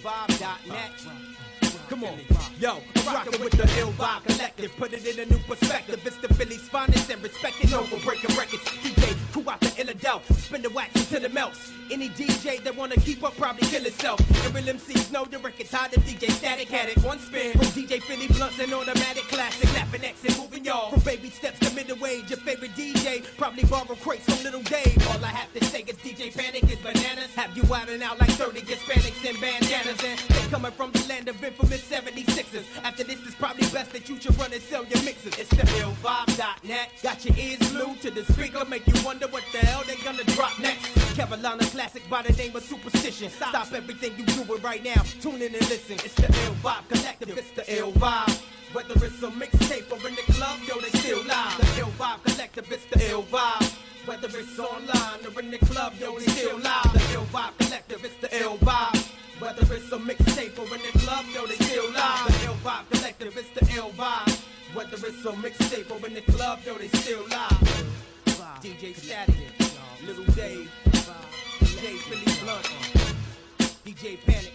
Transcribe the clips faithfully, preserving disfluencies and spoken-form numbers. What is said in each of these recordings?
vibe dot net. Come on, yo, rockin' with the Ill Vibe Collective, put it in a new perspective. It's the Philly's finest and respected, known for breaking records. D J, crew out the Philadelphia, spin the wax until it melts. Any D J that wanna keep up probably kill itself. The real M Cs know the record's hot, the D J Static had it. One spin from D J Philly Blunts and automatic classic, snapping X and moving y'all from baby steps to middle age. Your favorite D J probably borrow crates from Little Dave. All I have to say is D J Panic is bananas. Have you out and out like thirty Hispanics and bandanas, and they coming from the land of infamous seventy-sixers. After this, it's probably best that you should run and sell your mixers. It's the Ill Vibe dot net. Got your ears glued to the speaker, make you wonder what the hell they gonna drop next. Carolina classic by the name of Superstition. Stop everything you doing right now, tune in and listen. It's the Ill Vibe Collective, it's the Ill Vibe. Whether it's a mixtape or in the club, yo, they still live. The Ill Vibe Collective, it's the Ill Vibe. Whether it's online or in the club, yo, they still live. The Ill Vibe Collective, it's the Ill Vibe. Whether it's a mixtape or in the club, yo, they still live. The Ill Vibe Collective, it's the Ill Vibe. Whether it's a mixtape or in the club, yo, they still live. D J Static, Little Dave, D J Philly Blunt, D J Panic,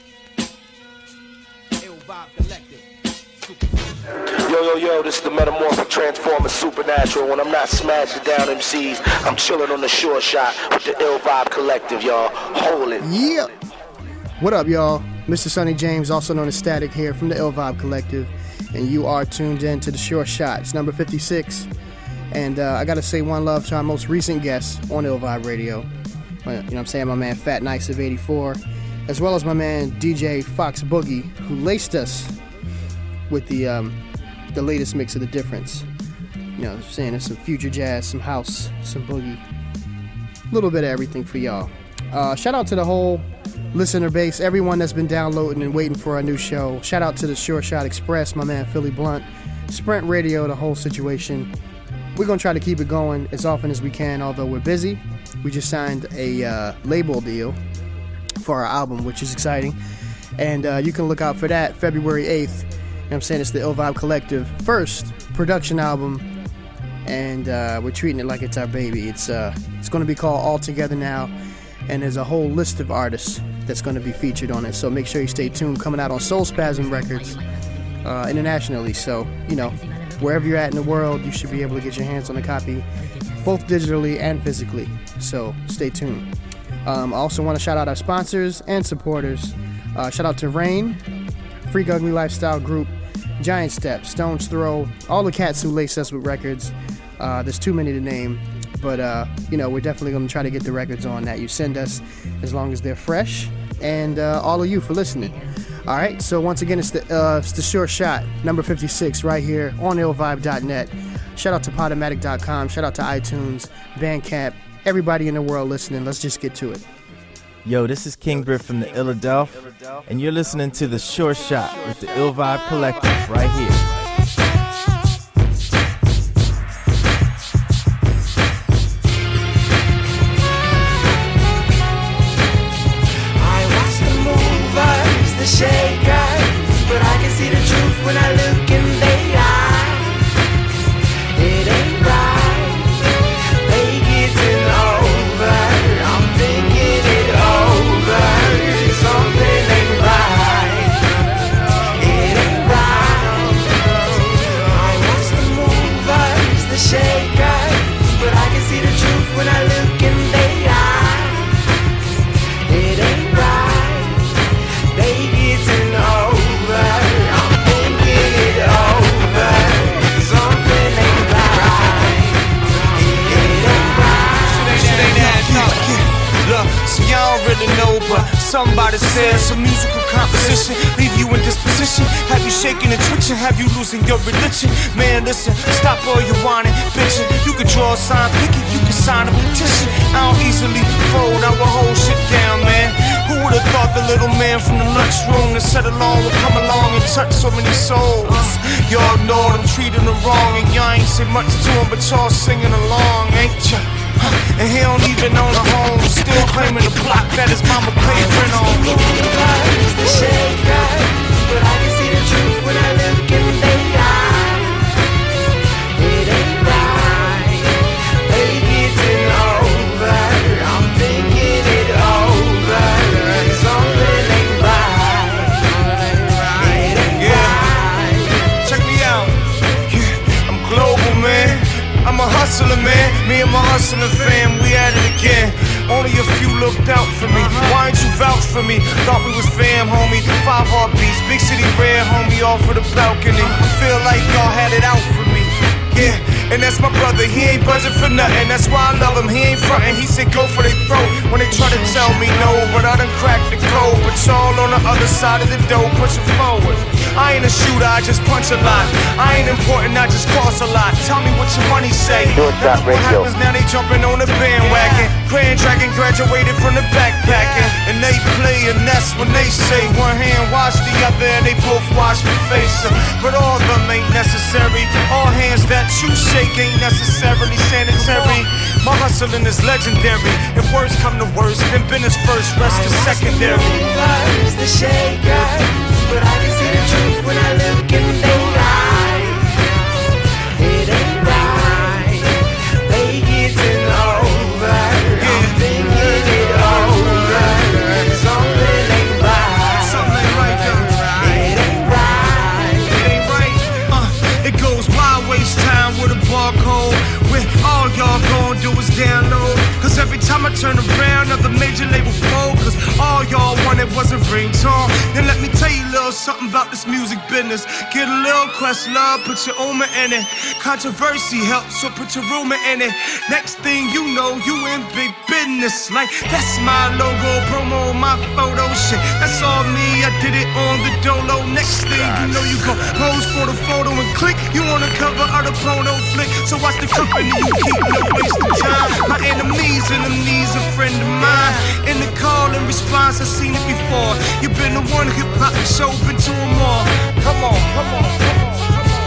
Ill Vibe Collective. Yo, yo, yo, this is the Metamorphic Transformer Supernatural. When I'm not smashing down M Cs, I'm chilling on the short shot with the Ill Vibe Collective, y'all. Hold it. Yeah. What up, y'all? Mister Sonny James, also known as Static, here from the Ill Vibe Collective, and you are tuned in to the Short Shot. It's number fifty-six, and uh, I gotta say one love to our most recent guest on Ill Vibe Radio. You know what I'm saying? My man Fat Nice of eighty-four, as well as my man D J Fox Boogie, who laced us with the um, the latest mix of The Difference. You know what I'm saying? There's some future jazz, some house, some boogie, a little bit of everything for y'all. Uh, shout out to the whole listener base, everyone that's been downloading and waiting for our new show. Shout out to the Sure Shot Express, my man Philly Blunt, Sprint Radio, the whole situation. We're going to try to keep it going as often as we can, although we're busy. We just signed a uh, label deal for our album, which is exciting. And uh, you can look out for that February eighth. You know what I'm saying? It's the Ill Vibe Collective first production album, and uh, we're treating it like it's our baby. It's uh, it's going to be called All Together Now, and there's a whole list of artists that's going to be featured on it. So make sure you stay tuned. Coming out on Soul Spasm Records uh, internationally. So, you know, wherever you're at in the world, you should be able to get your hands on a copy, both digitally and physically. So stay tuned. Um, I also want to shout out our sponsors and supporters. Uh, shout out to Rain, Freak Ugly Lifestyle Group, Giant Step, Stone's Throw, all the cats who lace us with records. Uh, there's too many to name, but uh, you know, we're definitely going to try to get the records on that you send us, as long as they're fresh, and uh, all of you for listening. All right, so once again, it's the uh, it's the Short Shot, number fifty-six, right here on ill vibe dot net. Shout out to podomatic dot com, shout out to iTunes, Bandcamp, everybody in the world listening. Let's just get to it. Yo, this is King Britt from the Illadelph, and you're listening to the Short Shot with the Ill Vibe Collective right here. Shakers, but I can see the truth when I look in their eyes. It ain't right, they getting over. I'm thinking it over. Something ain't right. It ain't right. I watch the movers, the shakers, but I can see the truth when I look in their eyes. It ain't right. They getting over, I'm thinking it over. Something ain't right. It ain't right. Shit ain't adding up. Look, so y'all don't really know, but somebody says a musical composition leave you in disposition, have you shaking and twitching, have you losing your religion? Man, listen, stop all you whining, bitching. You can draw a sign, pick it, you can sign a petition. I don't easily fold, I will hold shit down, man. Who would've thought the little man from the lunchroom that sat along would come along and touch so many souls? Y'all know I'm treating them wrong, and y'all ain't say much to him, but y'all singing along, ain't ya? And he don't even own a home, still claiming the block that his mama paid rent on. The shakers, but I can see the truth when I look in their eyes. It ain't right, they getting over. I'm thinking it over. Something ain't right. Me and my hustling fam, we at it again. Only a few looked out for me. Why ain't you vouch for me? Thought we was fam, homie. Five heartbeats, big city red, homie, off of the balcony. I feel like y'all had it out for me. Yeah, and that's my brother, he ain't budging for nothing. That's why I love him, he ain't frontin'. He said go for their throat when they try to tell me no. But I done cracked the code. But y'all on the other side of the door, pushing forward. I ain't a shooter, I just punch a lot. I ain't important, I just cross a lot. Tell me what your money say. Now what happens, now they jumping on the bandwagon. Grand Dragon graduated from the backpacking. And they play, and that's when they say one hand wash the other, and they both wash the face. But all of them ain't necessary. All hands that you shake ain't necessarily sanitary. My hustling is legendary. If words come to worst, then business first, rest is secondary. Movers, the shakers, but I can see the truth when I look in their eyes. It ain't right, they getting over. I'm thinking it over. Something ain't right. Something ain't right, though. It ain't right. It ain't right. Uh, it goes wild waste time with a barcode. Where all y'all gon' do is download. Cause every time I turn around, another major label fold. Cause all y'all wanted was a ringtone. Then let me tell you a little something about this music business. Get a little Questlove, put your Uma in it. Controversy helps, so put your rumor in it. Next thing you know, you in big business. Like, that's my logo, promo, my photo shit. That's all me, I did it on the dolo. Next thing you know, you gon' pose for the photo and click. You on the cover of the porno flick. So watch the company you keep, no wasting time. My enemies, enemies, a friend of mine. In the call and response, I seen it before. You been the one hip-hop show, been to them all. Come on, come on, come on.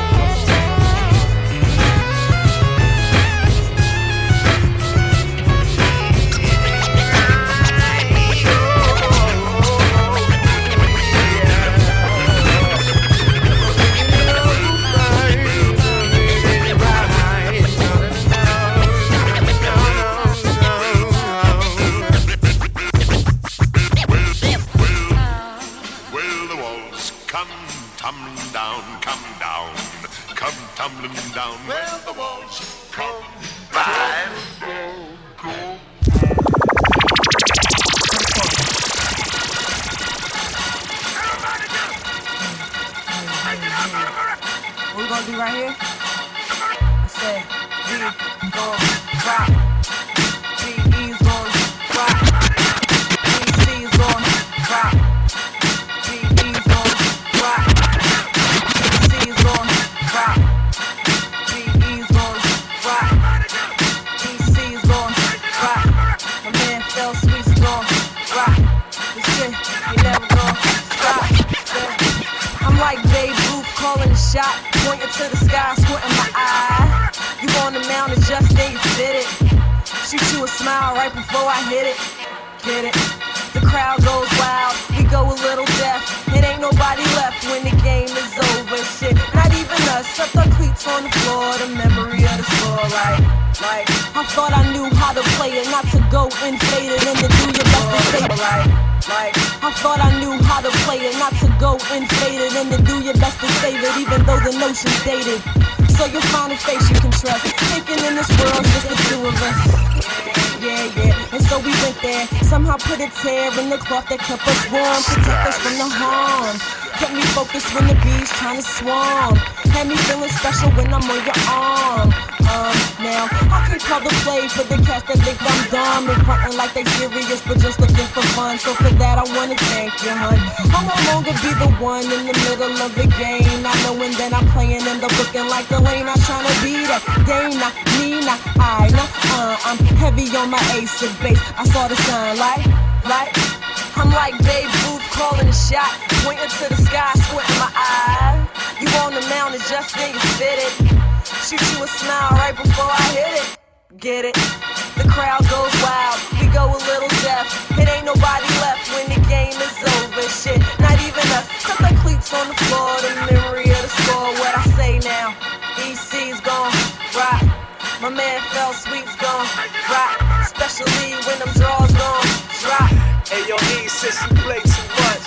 Tumbling down where the walls come by. What we gonna do right here? I said, we gon' rock. G E's gon' rock. G C's gon' rock. G E's gon' rock. G C's gon' rock. G E's gon' rock. G C's gon' rock. My man Phil Sweet's gon' rock. This shit, you never gon' stop. Yeah. I'm like Babe Ruth calling the shot, pointing to the sky, squinting my eye. You on the mound and just ain't fit it. Shoot you a smile right before I hit it. Get it? The crowd goes wild, we go a little deaf. It ain't nobody left when the game is over. Shit, not even us. Up the cleats on the floor, the memory of the score. Like, like I thought I knew how to play it, not to go inflated and to do your best to save it. Like, like I thought I knew how to play it, not to go inflated and to do your best to save it, even though the notion's dated. So you'll find a face you can trust, thinking in this world just the two of us. Yeah, yeah, and so we went there, somehow put a tear in the cloth that kept us warm, protect us from the harm. Kept me focused when the bees trying to swarm. Had me feeling special when I'm on your arm. Um, now, I can call the play for the cats that think I'm dumb and frontin' like they serious but just looking for fun. So for that I wanna thank you, hun. I'll no longer be the one in the middle of the game, not knowing that I'm playing and up looking like the lane. I'm trying to be that Dana, Nina, I, nah, uh, I'm heavy on my ace of base. I saw the sign like, like I'm like Babe Ruth calling a shot, pointing to the sky, squinting my eye. You on the mound and just ain't fit it. Shoot you a smile right before I hit it. Get it? The crowd goes wild, we go a little deaf. It ain't nobody left when the game is over. Shit, not even us. Set the cleats on the floor, the memory of the score. What I say now? E C's gon' rock. My man Phil Sweet's gon' rock. Especially when them draws gon' drop. Hey yo, E, since you play too much.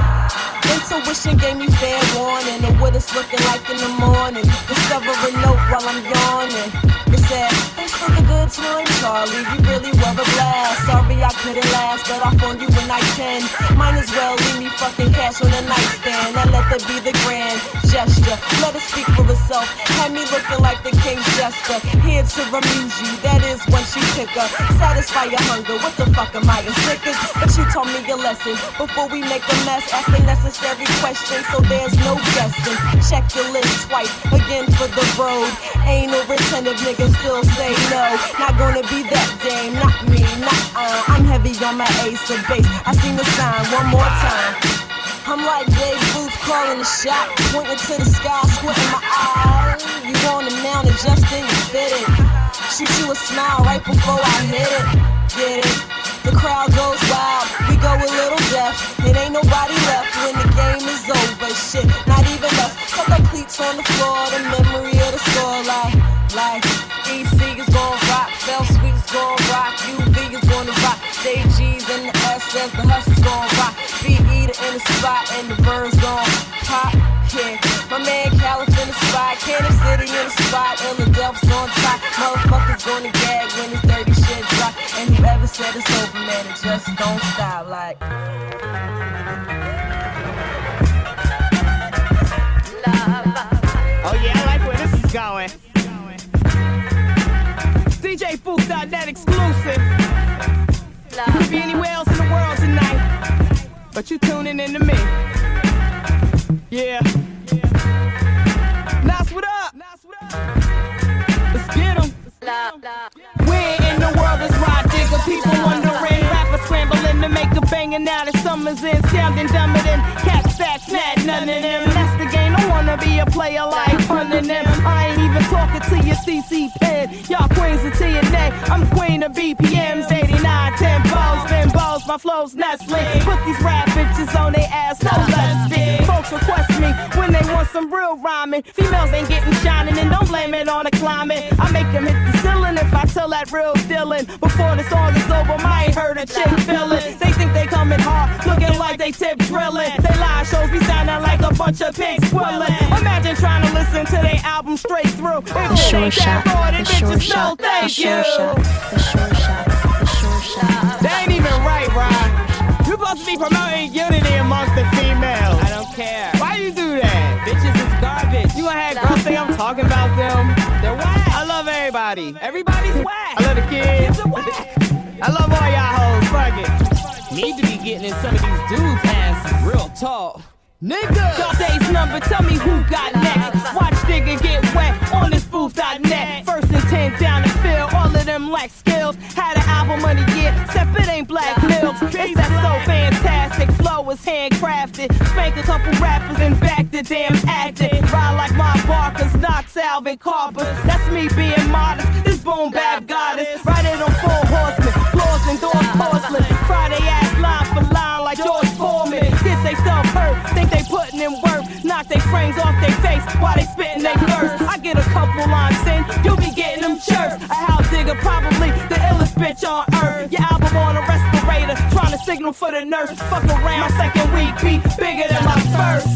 Intuition gave me fair warning of what it's looking like in the morning. Discover a note while I'm yawning. It said, thanks for the good time, Charlie, you really were a blast. Sorry I couldn't last, but I'll phone you when I can. Might as well leave me fucking cash on the nightstand and let that be the grand gesture. Let it speak for itself. Had me looking like the king's jester. Here to amuse you, that is when she pick up. Satisfy your hunger, what the fuck am I, a stickers? But you told me your lesson before we make a mess. Ask the necessary questions so there's no guessing. Check your list twice, again for the road. Ain't no retentive nigga, still say no. Not gonna be that dame, not me, not uh. I'm heavy on my ace of base. I seen the sign one more time. I'm like Dave Booth calling the shot, pointing to the sky, squinting my eyes. You on the mountain, just then you fit it. Shoot you a smile right before I hit it. Get it? The crowd goes wild, we go a little deaf. It ain't nobody left when the game is over. Shit, not even us. Fuck up cleats on the floor, the memory of the score. Like, like E C is gon' rock, Fell Sweet's gon' rock, U V is gonna rock, J G's and the S S, the hustle's gon' rock, B E the in the spot and the birds gon' pop. Yeah, my man Calif in the spot, Kansas City in the spot, Philadelphia's on top. Motherfuckers gonna gag when this dirty shit drop. And whoever said it's over, man, it just don't stop. Like. Oh yeah, I like where this is going. D J Booth dot net exclusive. You could be anywhere else in the world tonight, but you tuning in to me. Yeah. Nas, what up? Let's get 'em. Where in the world is Rod Digger? People wondering, rappers scrambling to make a banger now that summer's in, sounding dumber than cat stacks, not none of them. That's the game, I wanna be a player like fun of them. I ain't even talking to your C C pen. Y'all queens until your neck. I'm queen of B P Ms, eighty-nine, ten balls, ten balls, my flow's not slick. Put these rap bitches on their ass, no less stick. Folks request me when they want some real rhyming. Females ain't getting shining and don't blame it on the climate. I make them hit the ceiling if I tell that real dealin'. Before the song is over, I ain't heard a chick feelin'. They think they coming hard, looking like they tip drillin'. They live shows be sounding like a bunch of pigs squillin'. Imagine trying to listen to their album straight through. The Short Shot, the Short Shot, the Short Shot, the Short Shot, the Short Shot. That ain't even right, Ryan. You're supposed to be promoting unity amongst the females. I don't care. Why you do that? Bitches is garbage. You gonna have girls think I'm talking about them? They're whack. I love everybody. Everybody's whack. I love the kids. Kids are whack. I love all y'all hoes. Fuck it. Need to be getting in some of these dudes' asses. Real talk. Nigga! Y'all day's number, tell me who got next. Watch Digger get wet on this booth dot net. First and ten down the field, all of them lack skills. Had an album of the year, except it ain't Black Milk. It's that so fantastic, flow is handcrafted. Spank a couple rappers and back the damn acting. Ride like my Barkers, knocks Alvin Carpers. That's me being modest, this boom bap goddess. Ride it on full horsemen, floors and doors porcelain. Friday ass line for line like George Foreman. Kids they self hurt, think they putting in work. Knock they frames off their face while they spitting they verse. I get a couple lines in, you'll be getting them chirps. A house digger, probably the illest bitch on earth. Your album on a respirator, trying to signal for the nurse. Fuck around, my second week be bigger than my first.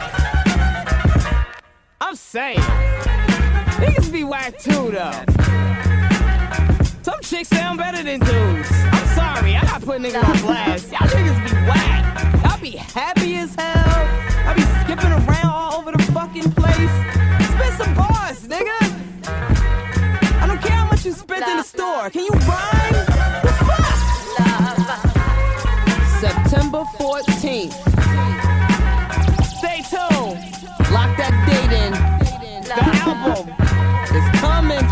I'm saying, niggas be whack too though. Some chicks sound better than dudes. I'm sorry, I got put niggas on blast. Y'all niggas be whack. Y'all be happy as hell. I be skipping around all over the fucking place. Spit some bars, nigga. I don't care how much you spent in the store. Can you rhyme? The fuck? September fourteenth. Stay tuned. Lock that date in. The album is coming.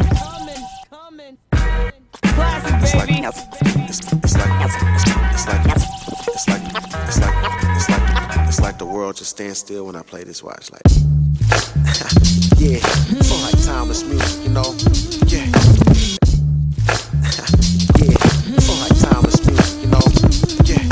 Classic, baby. It's, it's like it's like it's like it's like it's like it's like it's like the world just stands still when I play this watch. Like, yeah, feel like timeless music, you know. Yeah, yeah, feel like timeless music, you know. Yeah,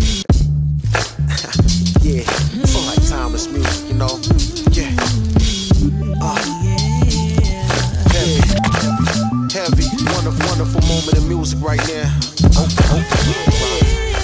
yeah, feel like timeless music, you know. Yeah, uh, heavy, heavy, wonderful, wonderful moment in music right now. Oh, oh, yeah.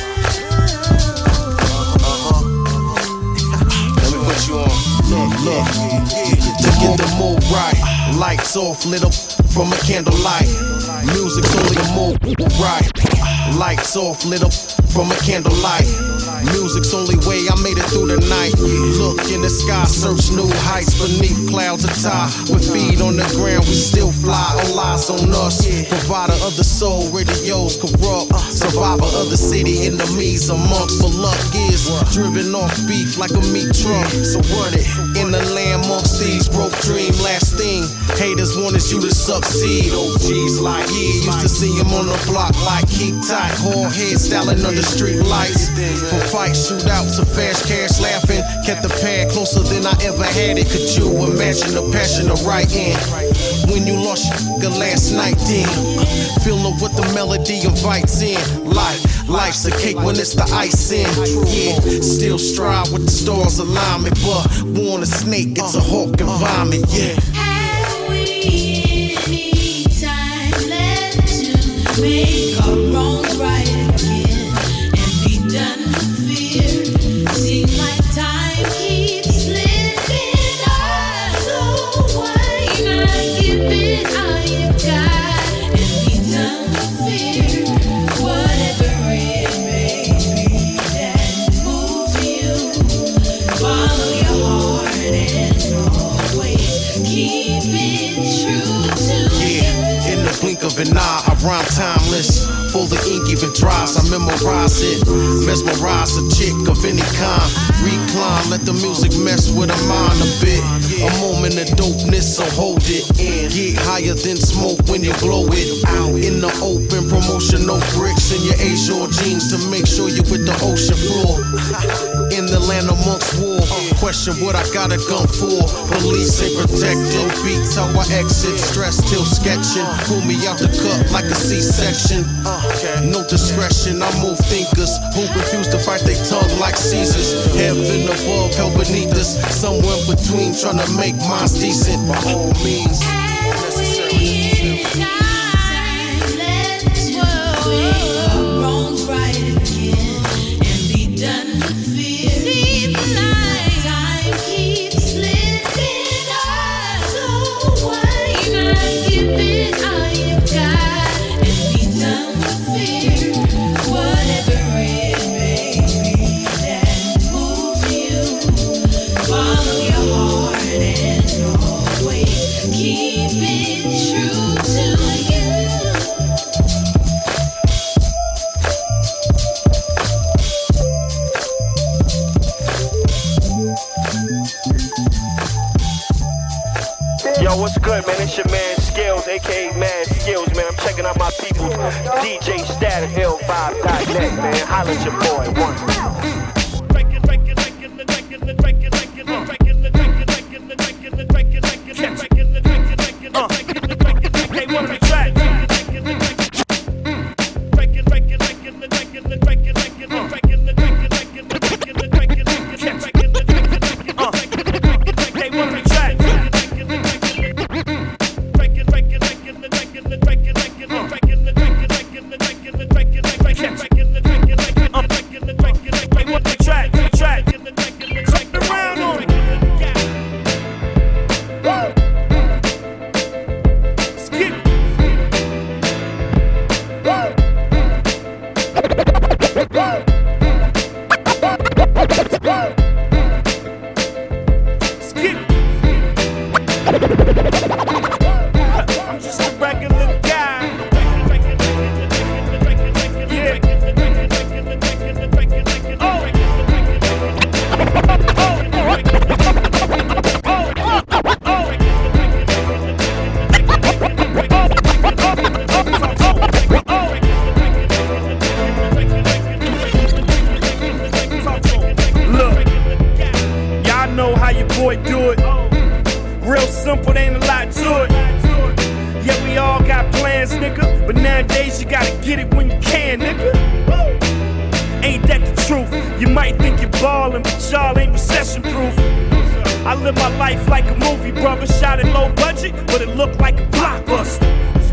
Uh-huh. Let me put you on. Look, look. To get the mood right, lights off, lit up. from a candlelight. Music's only a move, right? Lights off, lit up from a candlelight. Music's only way I made it through the night. Look in the sky, search new heights beneath clouds of tie. With feet on the ground, we still fly. All eyes on us. Provider of the soul, radios corrupt. Survivor of the city, enemies amongst. But luck is driven off beef like a meat truck. So what it? In the land amongst these broke dream, last thing. Haters wanted you to succeed. O Gs like yeah, used to see him on the block like keep tight, hard head styling under street lights. From fights, shootouts to fast cash laughing. Kept the pad closer than I ever had it. Could you imagine the passion of writing? When you lost your last night, then feeling what the melody invites in. Life, life's a cake when it's the icing. Yeah, still strive with the stars alignment, but born a snake, it's a hawk environment. Yeah. Have we any time left to make our wrongs right again and be done with fear? Seems like time keeps slipping by, so why not give it all you got and be done with fear? Whatever it may be that moves you, follow your heart and always keep it true to you. Yeah, in the blink of an eye, I rhyme timeless. Full of ink even dries, I memorize it. Mesmerize a chick of any kind. Recline, let the music mess with her mind a bit. A moment of dopeness, so hold it in. Get higher than smoke when you blow it out. In the open, promotional bricks in your Azure jeans to make sure you with the ocean floor. In the land amongst war, question what I got a gun for. Police ain't protected, beats how I exit. Stress till sketching, pull me out the cut like a C-section. No discretion, I move thinkers who refuse to fight their tongue like Caesars. Heaven above, hell beneath us. Somewhere in between, trying to make minds decent by all means. What's good, man? It's your man Skills, aka Mad Skills, man. I'm checking out my people's D J Static L five dot net, man. Holla at your boy, one.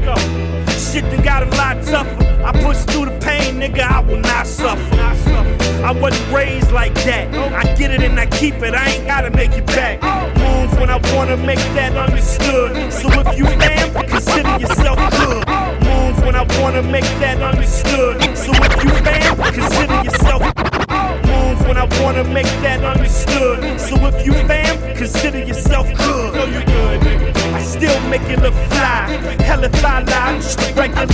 Shit done got a lot tougher. I push through the pain, nigga, I will not suffer. I wasn't raised like that. I get it and I keep it, I ain't gotta make it back. Move when I wanna make that understood. So if you fam, consider yourself good. Move when I wanna make that understood. So if you fam, consider yourself Move when I wanna make that understood. So if you fam, consider yourself good. Know you good, nigga. I still make it look fly. Hell if I lie, I'm just a regular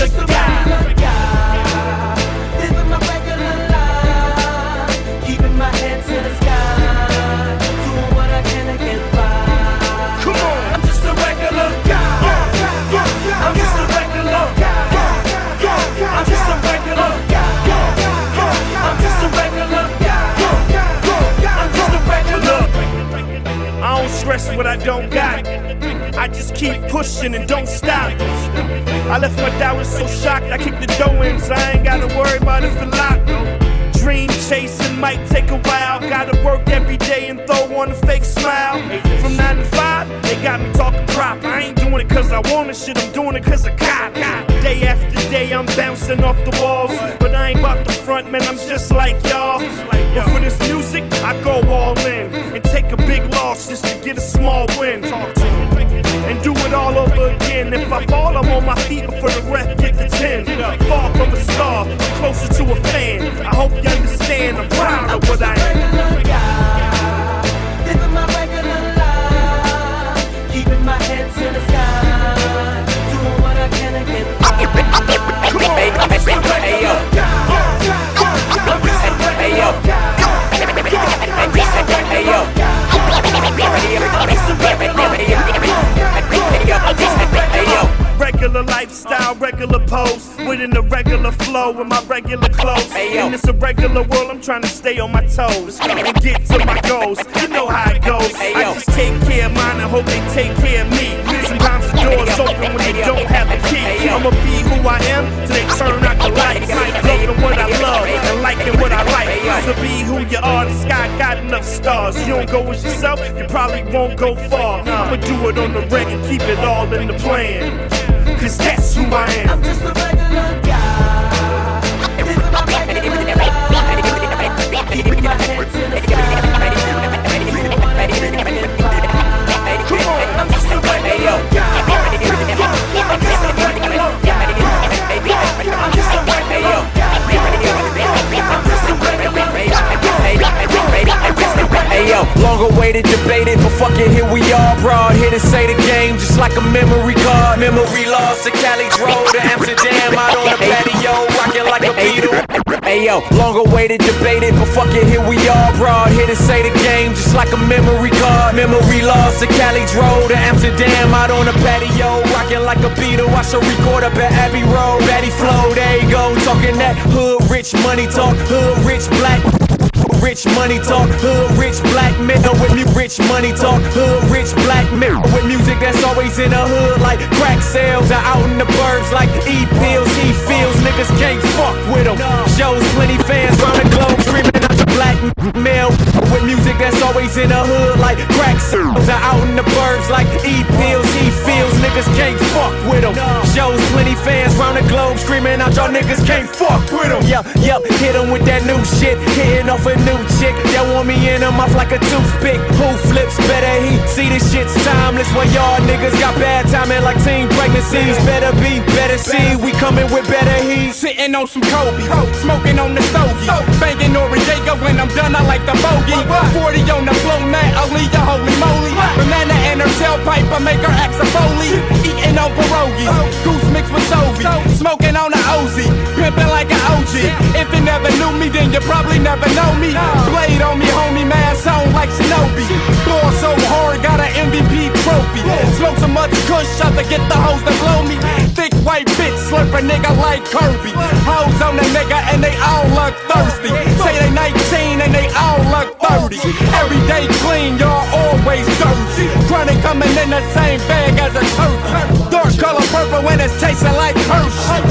guy. Living my regular life, keeping my head to the sky, doing what I can to get by. Come on, I'm just a regular guy. I'm just a regular guy. I'm just a regular guy. I'm just a regular guy. I'm just a regular. Look, I don't stress what I don't got. I just keep pushing and don't stop. I left my doubters so shocked, I kicked the door in, so I ain't gotta worry about if it's locked. Dream chasing might take a while. Gotta work every day and throw on a fake smile. From nine to five, they got me talking prop. I ain't doing it cause I want it, shit, I'm doing it cause I got it. Day after day, I'm bouncing off the walls. But I ain't about the front, man, I'm just like y'all. But for this music, I go all in and take a big loss just to get a small win. And do it all over again. If I fall, I'm on my feet before the ref gets the ten. Far from a star, closer to a fan. I hope you understand, I'm proud of what I am. Living my regular life, keeping my head to the sky, doing what I can to get by. Come on, I'm just a regular guy. I'm just a regular guy. I'm just a regular guy. Regular lifestyle, regular pose, within a regular flow with my regular clothes. And it's a regular world, I'm trying to stay on my toes and get to my goals. You know how it goes. I just take care of mine and hope they take care of me. Sometimes the door's open when they don't have the key. I'ma be who I am till they turn out the lights. Loving what I love and liking what I like. To be who you are, the sky got enough stars. You don't go with yourself, you probably won't go far. I'ma do it on the reg and keep it all in the plan. Cause that's who I am. I'm just a regular guy. Living my regular life, keeping my head to the sky, doing what I can to get by. Come on, I'm just a regular guy. I'm just a regular guy. I'm just a regular guy. I'm just a regular Hey yo, long awaited, debated, but fuck it, here we are. Broad here to say the game, just like a memory card. Memory lost to Cali drove to Amsterdam, out on the patio, rocking like a Beatle. Hey yo, long awaited, debated, but fuck it, here we are. Broad here to say the game, just like a memory card. Memory lost to Cali drove to Amsterdam, out on the patio, rocking like a Beatle. I should record up at Abbey Road, Batty Flow, there you go, talking that hood rich money talk, hood rich black. Rich money talk, hood rich black men with me. Rich money talk, hood rich black men with music that's always in the hood like crack sales. Are out in the burbs like E pills. He feels niggas can't fuck with him. Shows plenty fans round the globe screaming out the black male with music that's always in the hood like crack sales. Are out in the burbs like E pills. He feels niggas can't fuck with him. Shows plenty fans round the globe screaming out y'all niggas can't fuck with him. Yep, yep, hit him with that new shit, hitting off a new chick that want me in her mouth like a toothpick. Who flips better? He see this shit's timeless. While y'all niggas got bad timing like teen pregnancies. Better be, better see. We coming with better heat. Sitting on some Kobe, smoking on the stogie, banging Noriega when I'm done. I like the bogey. forty on the flow, Matt. I'll leave ya holy moly. Banana in her tailpipe, I make her act a Foley. Eating on pierogies, goose mixed with Sovi. Smoking on the Ozy, pimping like an O G. If you never knew me, then you probably never know me. Blade on me, homie, mask on like Shinobi. Ball so hard, got an M V P trophy. Smoke so much kush, shot to get the hoes to blow me. Thick white bitch, slurp a nigga like Kirby. Hoes on the nigga and they all look thirsty. Say they nineteen and they all look thirty. Every day clean, y'all always dirty. Chronic coming in the same bag as a turkey. Dark color purple when it's tasting like Hershey.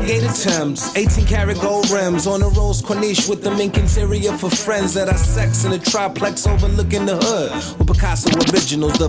alligator Timbs, eighteen karat gold rims on a Rolls Corniche with the mink interior for friends that I sex in a triplex overlooking the hood with Picasso originals. The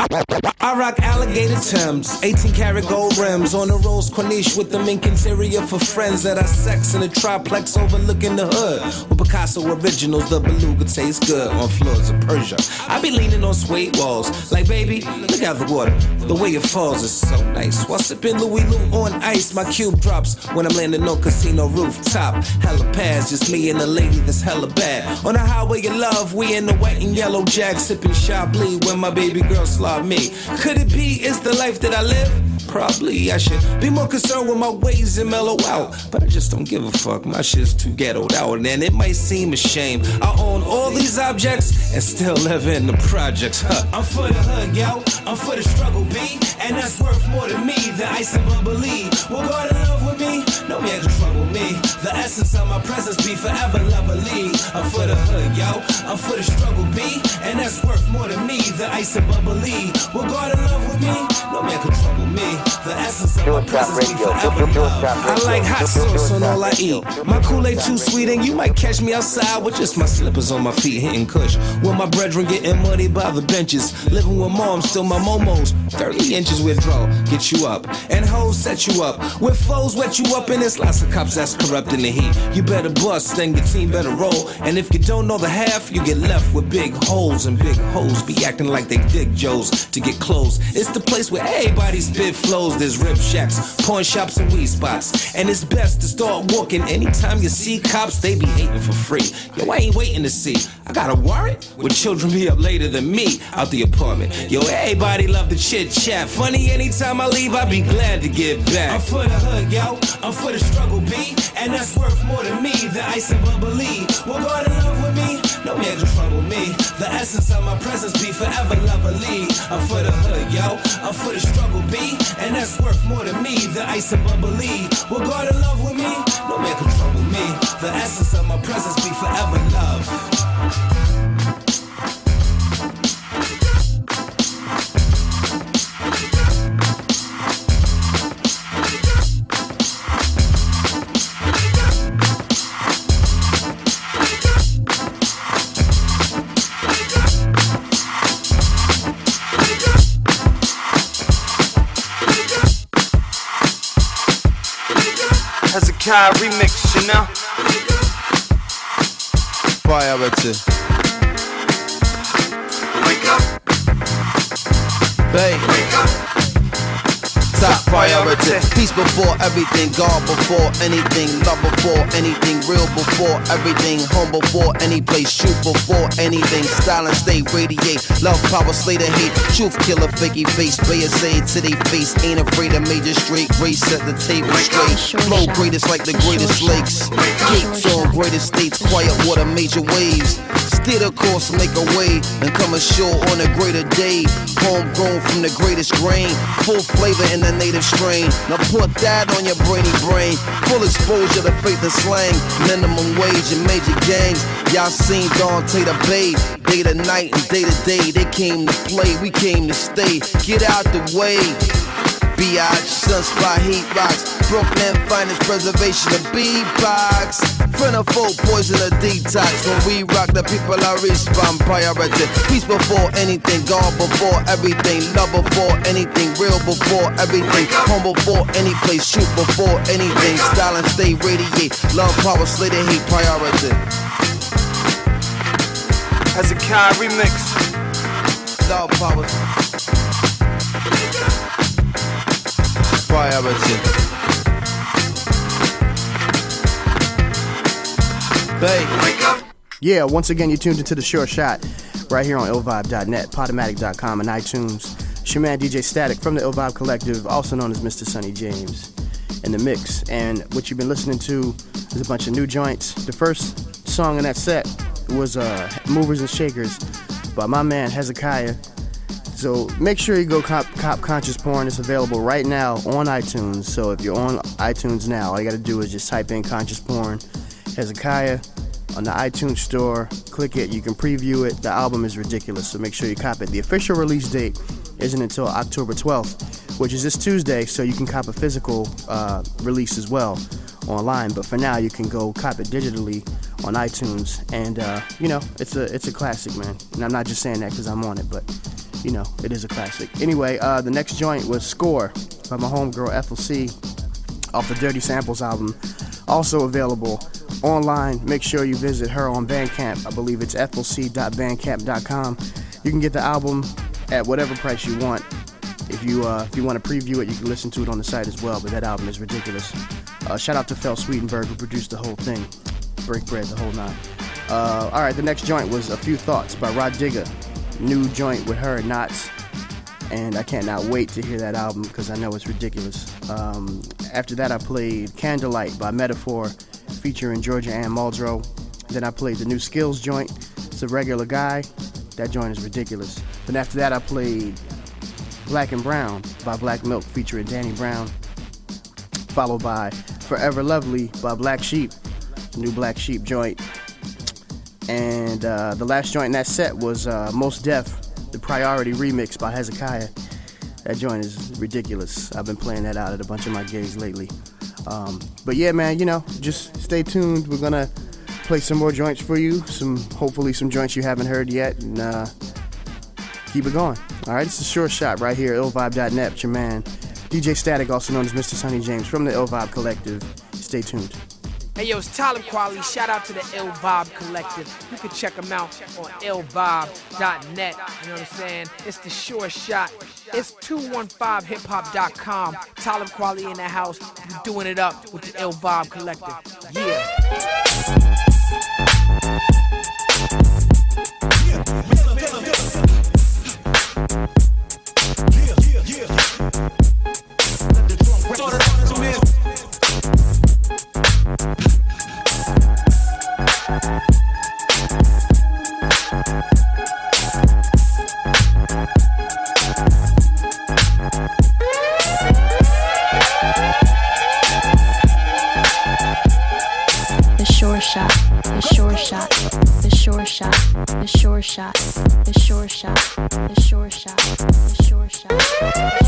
I rock alligator Timbs, eighteen karat gold rims on a Rolls Corniche with the mink interior for friends that I sex in a triplex overlooking the hood with Picasso originals. The beluga tastes good on floors of Persia. I be leaning on suede walls like, baby, look out the water. The way it falls is so nice. While sipping Louis Lou on ice, my cube drops when I'm landing on casino rooftop. Hella pads, just me and the lady that's hella bad. On the highway of love, we in the white and yellow Jag, sipping Chablis when my baby girl slob me. Could it be it's the life that I live? Probably I should be more concerned with my ways and mellow out, but I just don't give a fuck. My shit's too ghettoed out, and it might seem a shame. I own all these objects and still live in the projects. Huh. I'm for the hood, yo. I'm for the struggle, B, and that's worth more to me than ice and bubbly. Will God in love with me? No man can trouble me. The essence of my presence be forever lovely. I'm for the hood, yo. I'm for the struggle, B, and that's worth more to me than ice and bubbly. Will God in love with me? No man can trouble me. The essence of my presence be forever love. I like hot sauce on all I eat. My Kool-Aid too sweet, and you might catch me outside with just my slippers on my feet hitting kush. With my brethren getting muddy by the benches. Living with mom, still my momos. thirty inches withdrawal, get you up. And hoes set you up. With foes wet you up, and there's lots of cops that's corrupt in the heat. You better bust, then your team better roll. And if you don't know the half, you get left with big holes. And big hoes be acting like they dig Joes to get clothes. It's the place where everybody spit flows. There's rib shacks, pawn shops, and weed spots. And it's best to start walking anytime you see cops. They be hating for free. Yo, I ain't waiting to see. I got a warrant with children be up later than me out the apartment. Yo, everybody love the chit chat. Funny, anytime I leave, I be glad to get back. I'm for the hood, yo. I'm for the struggle, B, and that's worth more to me than ice and bubbly. Will God in love with me? No man can trouble me. The essence of my presence be forever lovely. I'm for the hood, yo. I'm for the struggle, B, and that's worth more to me than ice and bubbly. Will God in love with me? No man can trouble me. The essence of my presence be forever love. Hezekiah remix, you know. Priority. Wake up. Babe. Wake up. Top priority. Peace before everything, God before anything, love before anything, real before everything, home before any place, truth before anything, style and stay radiate, love, power, slay the hate, truth killer, fakey face, player say it to they face, ain't afraid of major straight, race set the table straight, flow greatest like the greatest lakes, gates on greatest states, quiet water, major waves, steer the course, make a way, and come ashore on a greater day, homegrown from the greatest grain, full flavor in the native strain. Now put that on your brainy brain. Full exposure to faith and slang. Minimum wage and major gangs. Y'all seen Dante the Bay. Day to night and day to day. They came to play, we came to stay. Get out the way. B-I-H, Sunspot, Heat Rocks. Brooklyn finest preservation of B-Box. Friend of foe, poison a detox. When we rock, the people are respond priority. Peace before anything, God before everything, love before anything, real before everything, home before any place, shoot before anything, style and stay radiate, love, power, slay the hate, priority. Hezekiah remix. Love, power. Priority. Babe. Yeah, once again, you're tuned into The Short Shot right here on ill vibe dot net, podomatic dot com, and iTunes. It's your man D J Static from the Ill Vibe Collective, also known as Mister Sonny James, in the mix. And what you've been listening to is a bunch of new joints. The first song in that set was uh, Movers and Shakers by my man Hezekiah. So make sure you go cop, cop Conscious Porn. It's available right now on iTunes. So if you're on iTunes now, all you gotta do is just type in Conscious Porn, Hezekiah, on the iTunes store. Click it, you can preview it. The album is ridiculous, so make sure you cop it. The official release date isn't until October twelfth, which is this Tuesday, so you can cop a physical uh, release as well online. But for now, you can go cop it digitally on iTunes, and uh, you know, it's a it's a classic, man. And I'm not just saying that because I'm on it, but you know, it is a classic. Anyway, uh, the next joint was Score by my homegirl Ethel C off the Dirty Samples album, also available online. Make sure you visit her on Bandcamp. I believe it's ethel c dot bandcamp dot com. You can get the album at whatever price you want. If you uh, if you want to preview it, you can listen to it on the site as well, but that album is ridiculous. Uh, shout out to Fel Sweetenberg, who produced the whole thing. Break bread, the whole nine. Uh, all right, the next joint was A Few Thoughts by Rod Digger. New joint with her and Knots. And I cannot wait to hear that album because I know it's ridiculous. Um, after that, I played Candlelight by Metaphor featuring Georgia Ann Muldrow. Then I played the new Skills joint. It's a regular guy. That joint is ridiculous. Then after that, I played Black and Brown by Black Milk featuring Danny Brown. Followed by Forever Lovely by Black Sheep, the new Black Sheep joint. And uh, the last joint in that set was uh, Mos Def, the Priority remix by Hezekiah. That joint is ridiculous. I've been playing that out at a bunch of my gigs lately. Um, but yeah, man, you know, just stay tuned. We're gonna play some more joints for you. Some, hopefully some joints you haven't heard yet, and uh, keep it going. All right, it's a Sure Shot right here, ill vibe dot net, your man, D J Static, also known as Mister Sonny James from the Ill Vibe Collective. Stay tuned. Hey yo, it's Talib Kweli. Shout out to the Ill Vibe Collective. You can check them out on ill vibe dot net. You know what I'm saying? It's the Sure Shot. It's two one five hip hop dot com. Talib Kweli in the house. You're doing it up with the Ill Vibe Collective. Yeah. Short shot, the short shot, the short shot, the short shot, the short shot, the short shot, the short shot.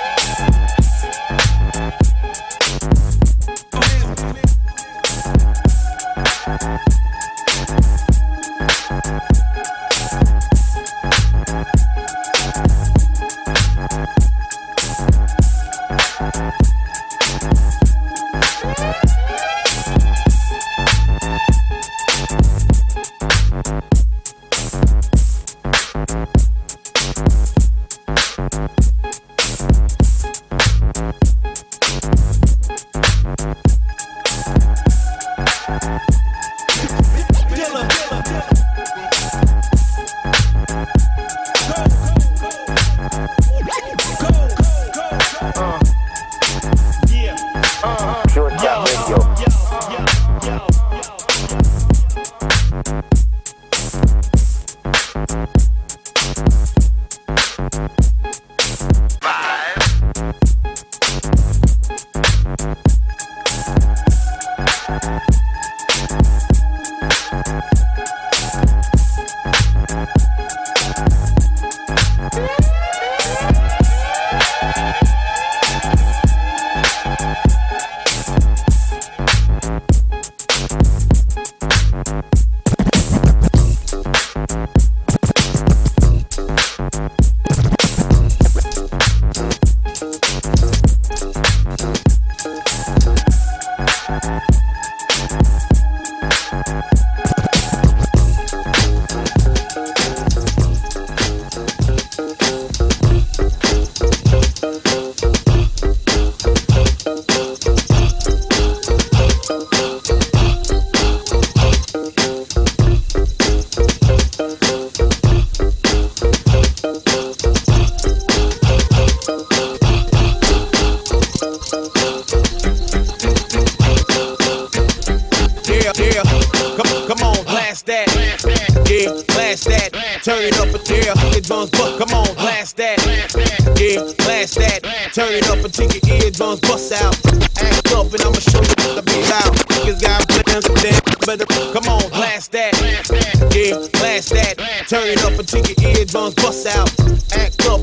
Turn it up until your eardrums bust. Come on, blast that. Yeah, blast that. Turn it up until your eardrums bust out. Act up and I'ma show you what the beat out. Niggas got plans of them, better come on, blast that. Yeah, blast that. Turn it up until your eardrums bust out. Act up and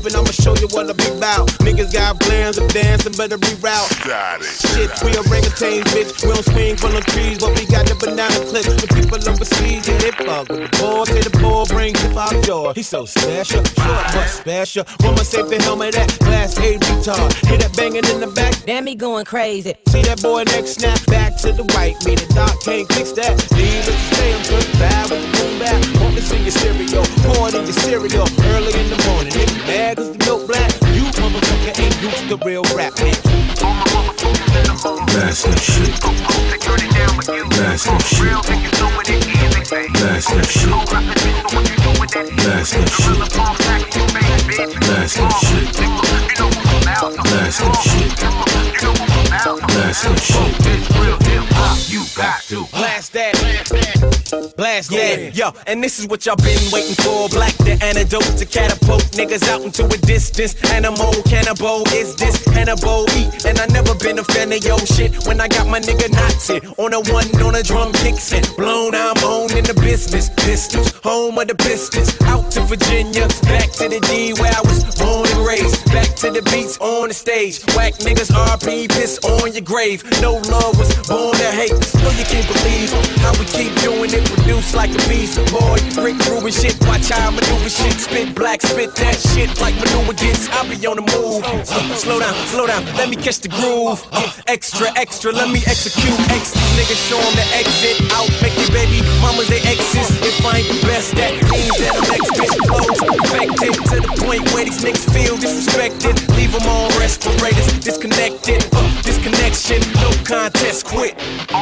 and I'ma show you what I be about. Niggas got plans of dancing, better reroute. Shit, we orangutans, bitch. We don't swing from the trees, but we got the banana clips. The people overseas, yeah, they fuck with the ball. Say the ball brings hip hop joy. He's so special, short but special. Woman save the helmet, that glass A retard. Hear that banging in the back? Damn, he going crazy. See that boy next snap back to the right. Me the doc can't fix that. Leave it, stay on good bad with the boom back. Want to see your cereal, pour it in your cereal early in the morning. Nigga mad cause the milk black. You motherfucker ain't used to real rap, bitch. Blast that shit. Blast that shit. Blast that shit. Blast that shit. Blast that shit. Blast that shit. Blast that shit. You got to blast that. Blast that. Yo, and this is what y'all been waiting for. Black the antidote to catapult niggas out into a distance. Animal cannibal is this Hannibal eat. And I never been a fan of yo shit. When I got my nigga Nazi on a one on a drum kicks it. Blown, I'm on in the business. Pistols, home of the Pistons. Out to Virginia, back to the D where I was born and raised. Back to the beats on the stage. Whack niggas R P, piss on your grave. No love was born to hate. No, you can't believe how we keep doing it. Produce like a beast, boy. Rick Rubin shit, watch how I maneuver shit. Spit black, spit that shit like maneuver gets. I be on the move. Uh, slow down, slow down, let me catch the groove. Uh, extra, extra, let me execute. X these niggas, show them the exit. Out, make your baby mamas they exes. If I ain't the best, that means that I'm next bitch flows. Infected to the point where these niggas feel disrespected. Leave them on respirators, disconnected. Uh, disconnection, no contest, quit.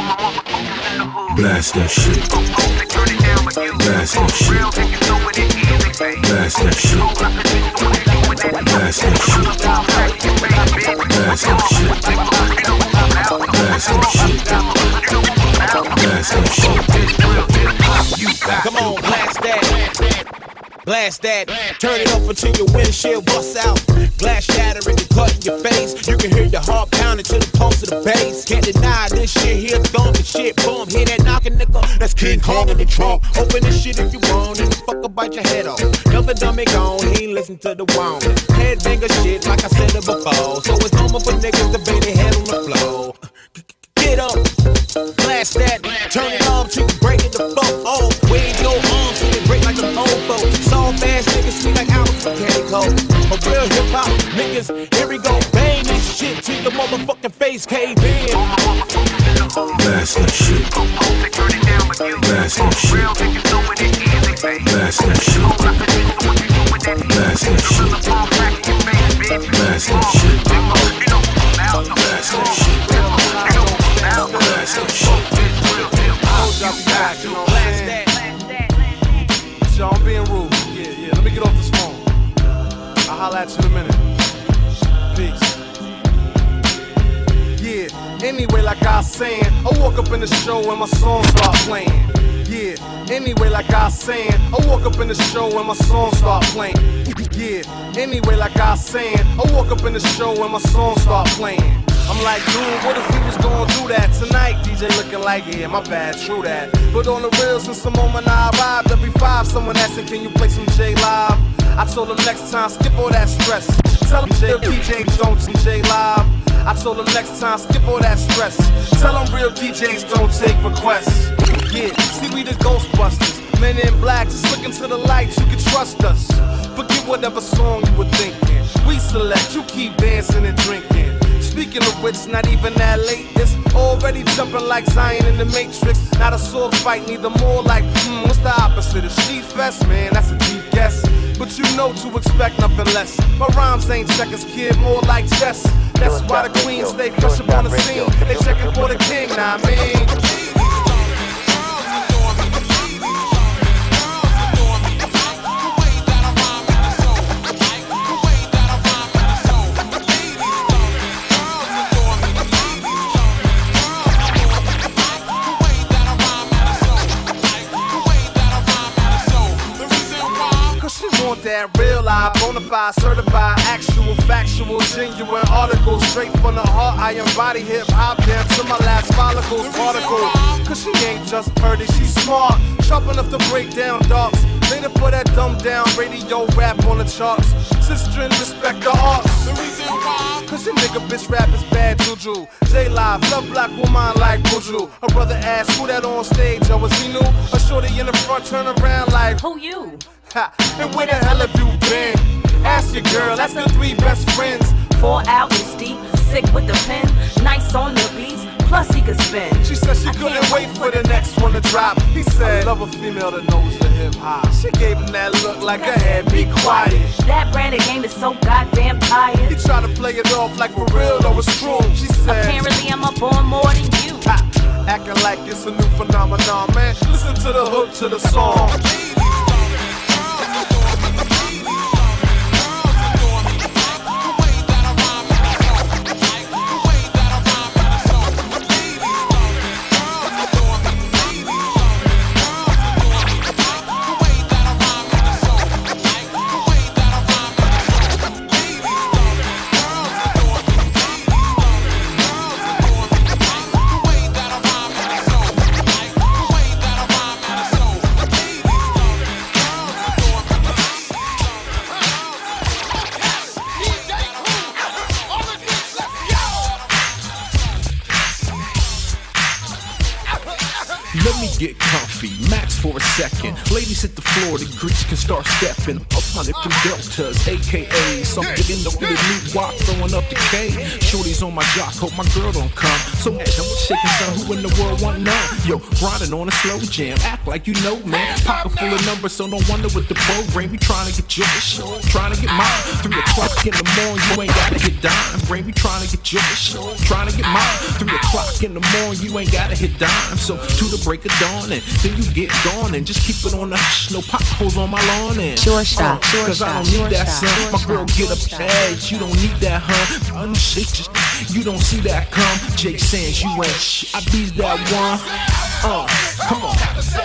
Blast that shit. Blast that shit. Blast that shit. Blast that shit. Blast that shit. Blast that shit. Blast that shit. Come on, blast that. Blast that, turn it up until your windshield busts out. Glass shattering, the cut in your face. You can hear your heart pounding to the pulse of the bass. Can't deny this shit here, thumping shit, boom. Hear that knocking, nigga? That's King Kong in the trunk. Open this shit if you want, and the fucker bite your head off. Another dummy gone, he ain't listen to the wound. Headbanger shit, like I said it before. So it's normal for niggas to bang their head on the floor. Get up, blast that, turn it off till you break it the fuck off. Wave your arms till they break like them old folks. Soft ass niggas sweet like Alice Mechanical. A real hip hop niggas, here we go. Bang this shit till your motherfucking face cave in. Blast that shit. Blast that shit. Blast that shit. Blast that shit. Blast that shit. Blast that shit. So I'm being rude. Yeah, yeah. Let me get off this phone. I'll holla at you in a minute. Peace. Yeah. Anyway, like I was saying, I woke up in the show and my song start playing. Yeah. Anyway, like I was saying, I woke up in the show and my song start playing. Yeah. Anyway, like I was saying, I woke up in the show and my song start playing. I'm like, dude, what if we was gonna do that tonight? D J looking like, yeah, my bad, true that. But on the real, since the moment I arrived, every five, someone asking, can you play some J Live? I told them next time, skip all that stress. Tell them J D Js don't some J Live. I told them next time, skip all that stress. Tell them real D Js don't take requests. Yeah, see we the Ghostbusters. Men in black, just look into the lights, you can trust us. Forget whatever song you were thinking. We select, you keep dancing and drinking. Speaking of which, not even that late. It's already jumping like Zion in the Matrix. Not a sword fight, neither more like, hmm, what's the opposite of Sheet Fest? Man, that's a deep guess. But you know to expect nothing less. My rhymes ain't checkers, kid, more like chess. That's why the queens stay fresh up on the scene. They checking for the king, nah, I mean. want that real life, bonafide, certified, actual, factual, genuine articles. Straight from the heart, I embody hip hop down to my last follicles particle. Cause she ain't just pretty, she's smart, sharp enough to break down darks. Later for that dumbed down radio rap on the charts. Sister and respect the arts. The reason why, cause your nigga bitch rap is bad juju. J-Live, love black woman like Buju. Her brother asked who that on stage, or was he new? A shorty in the front turn around like, who you? Ha, and where the hell have you been? Ask your girl, that's the three best friends. Four albums deep, sick with the pen, nice on the beats, plus he could spin. She said she I couldn't wait for the next one to drop. He said, I love a female that knows the hip hop. She gave him that look like a head, be quiet. That branded game is so goddamn tired. He tried to play it off like for real, though it's true. She said, apparently I'm up on more than you. Ha, acting like it's a new phenomenon, man. Listen to the hook to the song. Get comfy, max for a second. Ladies hit the floor, the Greeks can start stepping up on it from deltas, aka something in the with a new walk, throwing up the K. Shorty's on my jock, hope my girl don't come. So mad, I'm shaking son, who in the world want none? Yo, grinding on a slow jam, act like you know, man. Pocket full of numbers, so no wonder with the program. We trying to get yours, trying to get mine. Three o'clock in the morning, you ain't gotta hit dime. Brain, we trying to get yours, trying to get mine. Three o'clock in the morning, you ain't gotta hit dime. So to the break of dawn. And then you get gone and just keep it on the hush. No potholes on my lawn and sure shot, uh, sure cause shot, I don't sure need that shot, son. sure My shot, girl get up sure edge. You don't need that, huh? Unshake just you don't see that come. Jay Sands, you ain't sh- I beat that one. Uh, come on.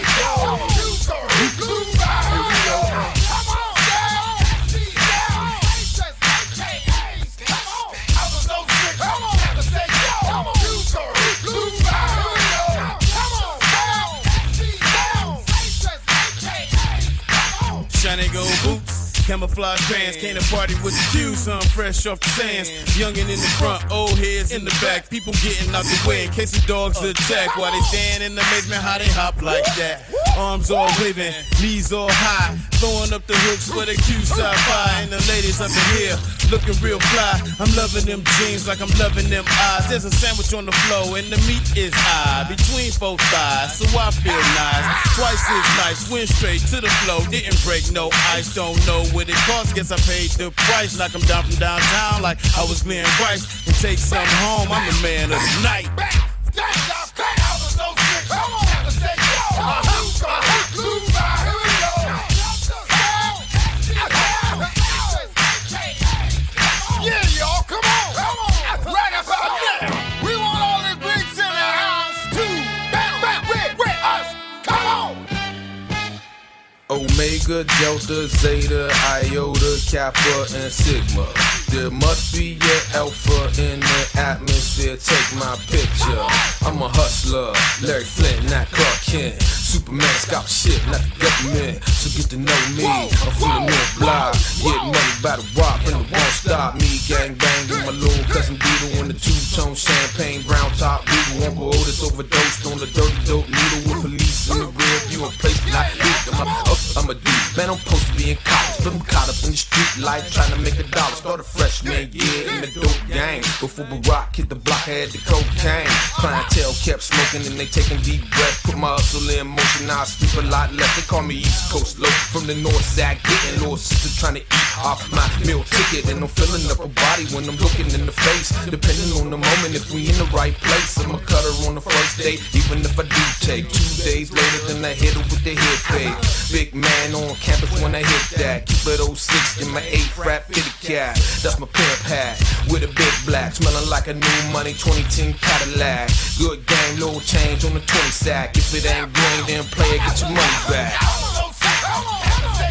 Shiny gold boots, camouflage pants, came to party with the Q's, some fresh off the sands. Youngin' in the front, old heads in the back. People getting out the way in case the dogs attack. While they stand in amazement how they hop like that. Arms all waving, knees all high, throwing up the hooks for the Q side fire. And the ladies up in here looking real fly. I'm loving them jeans like I'm loving them eyes. There's a sandwich on the floor and the meat is high between both thighs, so I feel nice. Twice as nice, went straight to the flow, didn't break no ice. Don't know what it cost, guess I paid the price. Knock 'em down from downtown like I was Glenn Rice and take some home. I'm the man of the night. Yeah, y'all, come on, come on, right about now. We want all the Greeks in the house to back, back with, with us. Come on. Omega, Delta, Zeta, Iota, Kappa, and Sigma. There must be an alpha in the atmosphere. Take my picture. I'm a hustler, Larry Flint, not Clark Kent. Superman, scout shit, not the government. So get to know me. I'm from the North Block. Get money by the rock, and it won't stop me. Gang bang with my little cousin Beetle in the two-tone champagne brown top. Beetle, Uncle Otis overdosed on the dirty dope needle with police in the rear view. A place not hit. I'm a, up, I'm a dude. Man, I'm supposed to be in college, but I'm caught up in the street life trying to make a dollar. Start a freshman year in the dope gang. Before Barack hit the block, I had the cocaine. Clientele kept smoking and they taking deep breaths. Put my hustle in motion, now I sleep a lot less. They call me East Coast Low from the north side, getting little sister trying to eat off my meal ticket. And I'm filling up a body when I'm looking in the face. Depending on the moment, if we in the right place, I'ma cut her on the first date. Even if I do take two days later, then I hit her with the head fade. Big man on campus when I hit that. Keep it oh six in my eight frat fitted cap. That's my pimp hat with a big black, smelling like a new money twenty ten Cadillac. Good game, little change on the twenty sack. If it ain't green, then play it, get your money back.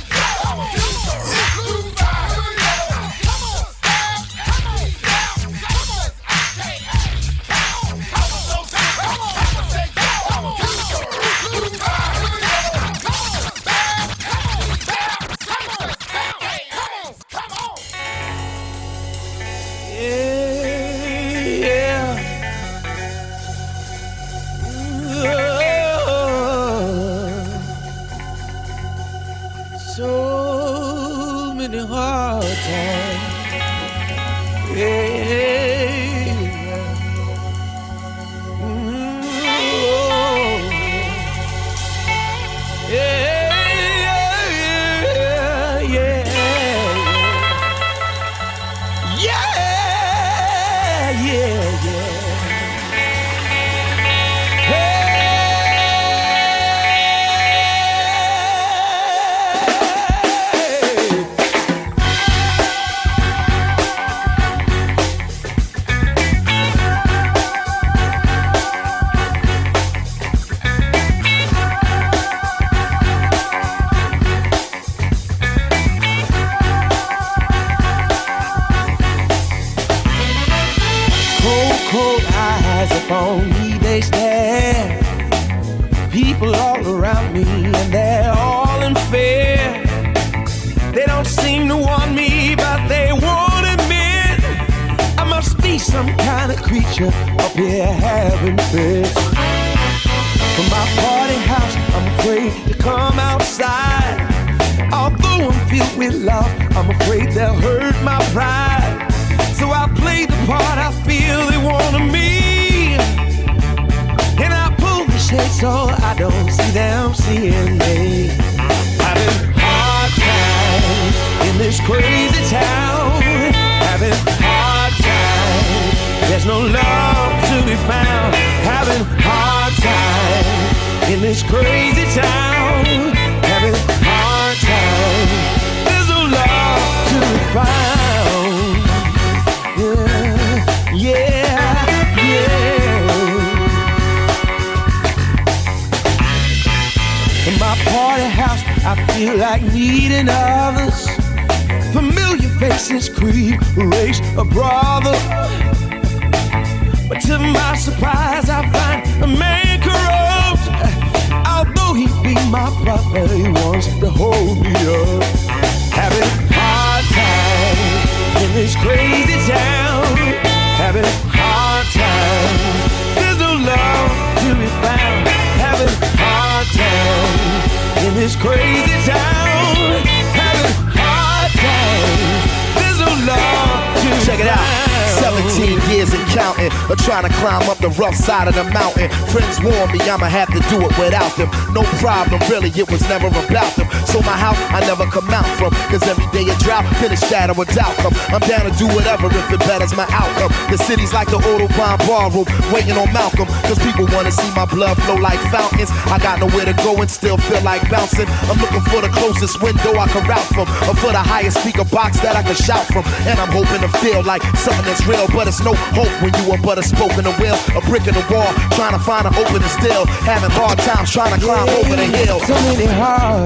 Trying to climb up the rough side of the mountain. Friends warn me I'ma have to do it without them. No problem, really, it was never about them. So my house, I never come out from. Cause every day a drought, then a shadow of doubt come. I'm down to do whatever if it betters my outcome. The city's like the Autobahn ballroom, waiting on Malcolm. Cause people wanna see my blood flow like fountains. I got nowhere to go and still feel like bouncing. I'm looking for the closest window I can route from, or for the highest speaker box that I can shout from. And I'm hoping to feel like something that's real, but it's no hope when you are but a spoken a will, a brick in the wall, trying to find an opening still, having hard times trying to climb yeah, over the hill. So many hard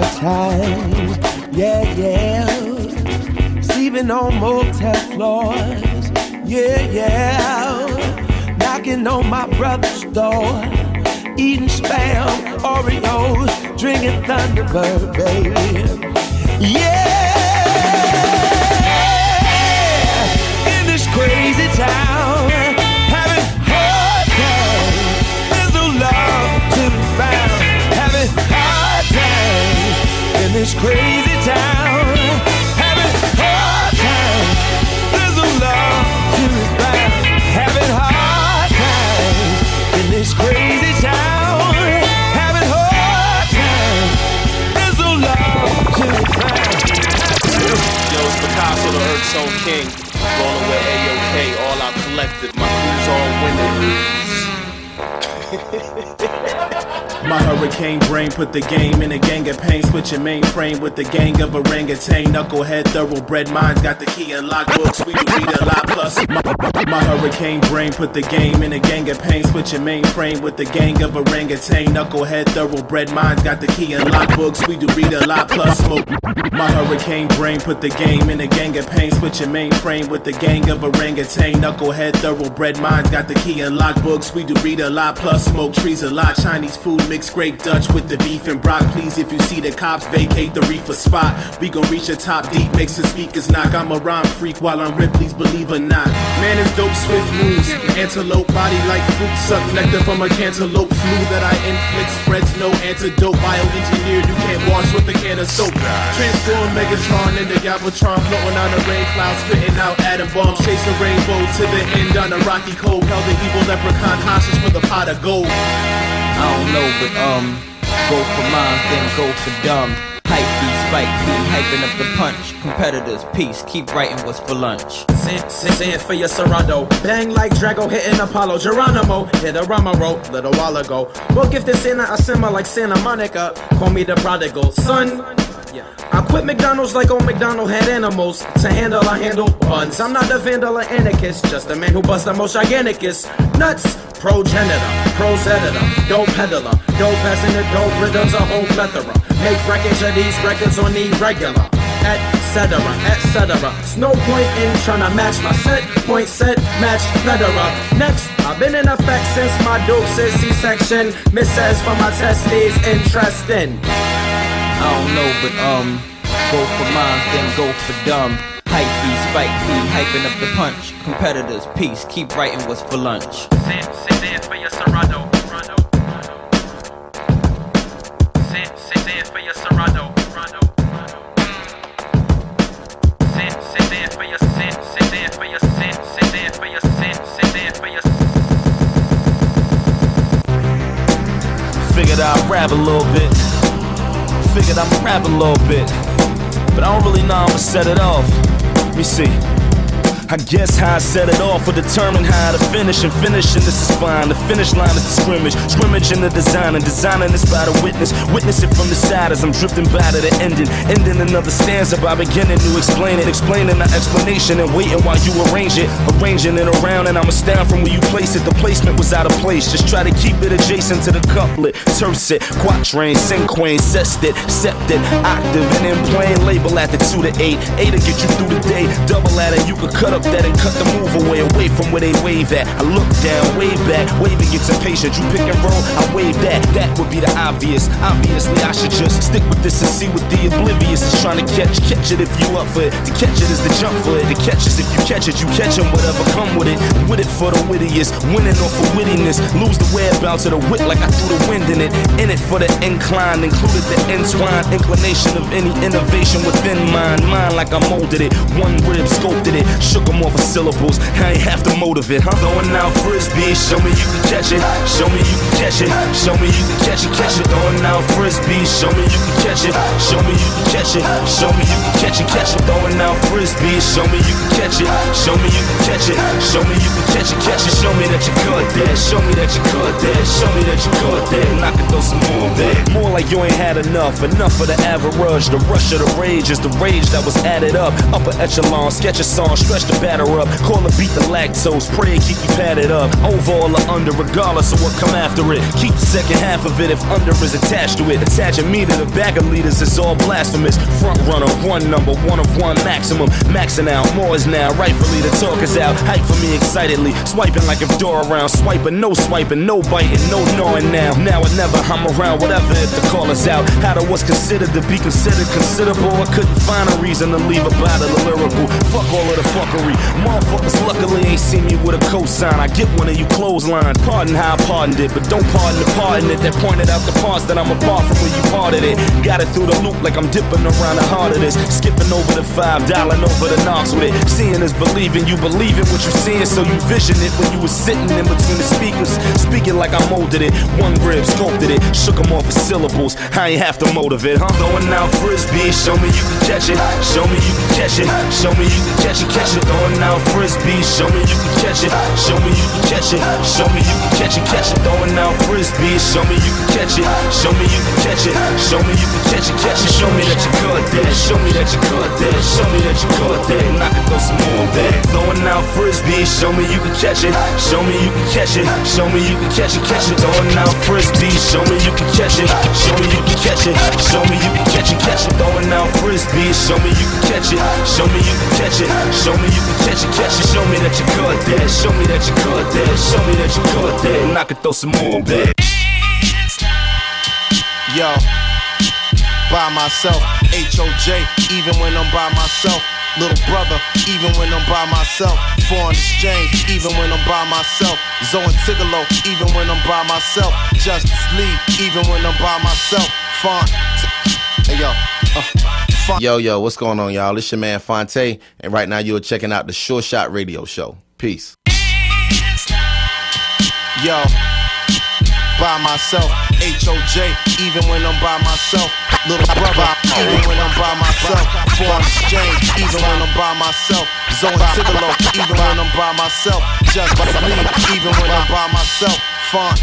times, yeah, yeah. Sleeping on motel floors, yeah, yeah. Knocking on my brother's door, eating Spam, Oreos, drinking Thunderbird, baby. Yeah, in this crazy town. In this crazy town, having hard time. There's no love to be found. Having hard time. In this crazy town, having hard time. There's no love to be found. Yo, it's Picasso, the Earth Zone King. Rolling with A O K, all our collective. My crew's all winning. My hurricane brain put the game in a gang of pain. Switching mainframe with the gang of orangutan. Knucklehead thoroughbred minds got the key and logbooks. We do read a lot plus. My, my hurricane brain put the game in a gang of pain. Switching mainframe with the gang of orangutan. Knucklehead thoroughbred minds got the key and logbooks. We do read a lot plus smoke. My hurricane brain put the game in a gang of pain. Switching mainframe with the gang of orangutan. Knucklehead thoroughbred minds got the key and logbooks. We do read a lot plus smoke trees a lot. Chinese food mixed grape Dutch with the beef and brock. Please, if you see the cops, vacate the reefer spot. We gon' reach the top deep, makes the speakers knock. I'm a rhyme freak while I'm Ripley's, believe or not. Man is dope, swift moves. Antelope body like fruit, suck nectar from a cantaloupe. Flu that I inflict spreads no antidote. Bioengineered, you can't wash with a can of soap. Transform Megatron into Galvatron, floating on a rain cloud, spitting out atom bombs. Chase a rainbow to the end on a rocky cold. Held the evil leprechaun hostage for the pot of gold. I don't know, but um, go for mine, then go for dumb. Hype beat, spike beat, hyping up the punch. Competitors, peace, keep writing what's for lunch. Sing, sing, sing it for your Serrano. Bang like Drago hitting Apollo. Geronimo hit a Rama rope little while ago. Well, give this Santa a simmer like Santa Monica. Call me the prodigal son. I quit McDonald's like old McDonald had animals. To handle, I handle buns. I'm not a vandal or anarchist, just a man who busts the most giganticest nuts. Progenitor, pros editor, dope peddler, dope passing the dope rhythms, a whole plethora. Make records of these records on the regular, et cetera, et cetera. It's no point in trying to match my set, point set, match Federer. Next, I've been in effect since my dukes is C-section. Misses for my testes, interesting. I don't know, but um, go for mine, then go for dumb. Hype beat, spike beat, hyping up the punch. Competitors, peace, keep writing what's for lunch. Say it, say it for your Serrano. Say it, say it for your Serrano. Say it, say it for your, say it, say it for your, say it, say it for your, say it, say it for your. Figured I'd rap a little bit. Figured I'ma rap a little bit, but I don't really know how I'ma set it off. Let me see. I guess how I set it off will determine how to finish, and finishing this is fine. The finish line is the scrimmage, scrimmage in the design, and designing this by the witness. Witness it from the side as I'm drifting by to the ending, ending another stanza by beginning to explain it, explaining the explanation and waiting while you arrange it, arranging it around, and I'm astounded from where you place it. The placement was out of place. Just try to keep it adjacent to the couplet, terse it, quatrain, cinquain, sestet, septet, octave, and then playing label at the two to eight, eight to get you through the day. Double at it, you could cut up that and cut the move away, away from where they wave at. I look down, wave back, waving gets impatient. You pick and roll, I wave that. That would be the obvious. Obviously, I should just stick with this and see what the oblivious is trying to catch. Catch it if you up for it. To catch it is the jump for it. To catch is if you catch it, you catch 'em, whatever come with it. With it for the wittiest, winning off of wittiness. Lose the whereabouts of the wit like I threw the wind in it. In it for the incline, included the entwined inclination of any innovation within mine. Mine like I molded it, one rib sculpted it, shook them off of syllables. I ain't have to motivate, huh? Throwing out frisbees, show me you can catch it. Show me you can catch it. Show me you can catch it, catch it. Throwing out frisbees, show me you can catch it. Show me you can catch it. Show me you can catch it, catch it. Throwing out frisbees, show me you can catch it. Show me you can catch it. Show me you can catch it, catch it. Show me that you caught that. Show me that you caught that. Show me that you caught that. And I can throw some more back. More like you ain't had enough. Enough for the average. The rush of the rage is the rage that was added up. Upper echelon, sketch a song, stretch the batter up. Call a beat the lactose, pray keep you padded up. Overall or under, regardless of what come after it. Keep the second half of it if under is attached to it. Attaching me to the bag of leaders is all blasphemous. Front runner, one number, one of one maximum. Maxing out, more is now. Rightfully the talk is out. Hype for me excitedly. Swiping like if door around. Swiping, no swiping, no biting, no gnawing now. Now or never, I'm around, whatever if the call is out. How to what's considered to be considered considerable. I couldn't find a reason to leave about it a lyrical. Fuck all of the fuckery. Motherfuckers luckily ain't seen me with a cosign. I get one of you clothesline. Pardon how I pardoned it, but don't pardon the pardon it. That pointed out the parts that I'm apart from where you parted it. Got it through the loop like I'm dipping around the heart of this. Skipping over the five, dialing over the knocks with it. Seeing is believing, you believe in what you seeing, so you vision it when you was sitting in between the speakers. Speaking like I molded it, one rib sculpted it, shook them off of syllables. I ain't have to motivate, huh? Throwing out frisbees, show me you can catch it. Show me you can catch it. Show me you can catch it, catch it. Throwing out frisbees, show me you can catch it. Show me you can catch it. Show me you can catch it, catch it. Throwing out frisbees, show me you can catch it. Show me you can catch it. Show me you can catch it, catch it. Show me that you good there. Show me that you good there. Show me that you good there. And I can throw some more there. Throwing out frisbees, show me you can catch it. Show me you can catch it. Show me you can catch it, catch it. Throwing out frisbees, show me you can catch it. Show me you can catch it. Show me you can catch it, catch it. Throwing out frisbees, show me you can catch it. Show me you can catch it. Show me you can catch it, catch it. Show me that you good there. Show me that you good there. Show me that you good there. And I can throw some more there. Yo, by myself, H O J, even when I'm by myself. Little brother, even when I'm by myself. Foreign exchange, even when I'm by myself. Zoe and Tigolo, even when I'm by myself. Justice Lee, even when I'm by myself. Font, hey yo, uh, Font. Yo, yo, what's going on, y'all? It's your man Fonte, and right now you're checking out the Sure Shot Radio Show. Peace. Yo, by myself, H O J, even when I'm by myself. Little brother, even when I'm by myself. Foreign exchange, even when I'm by myself. Zoe and Tigolo, even when I'm by myself. Justice Lee, even when I'm by myself. Font,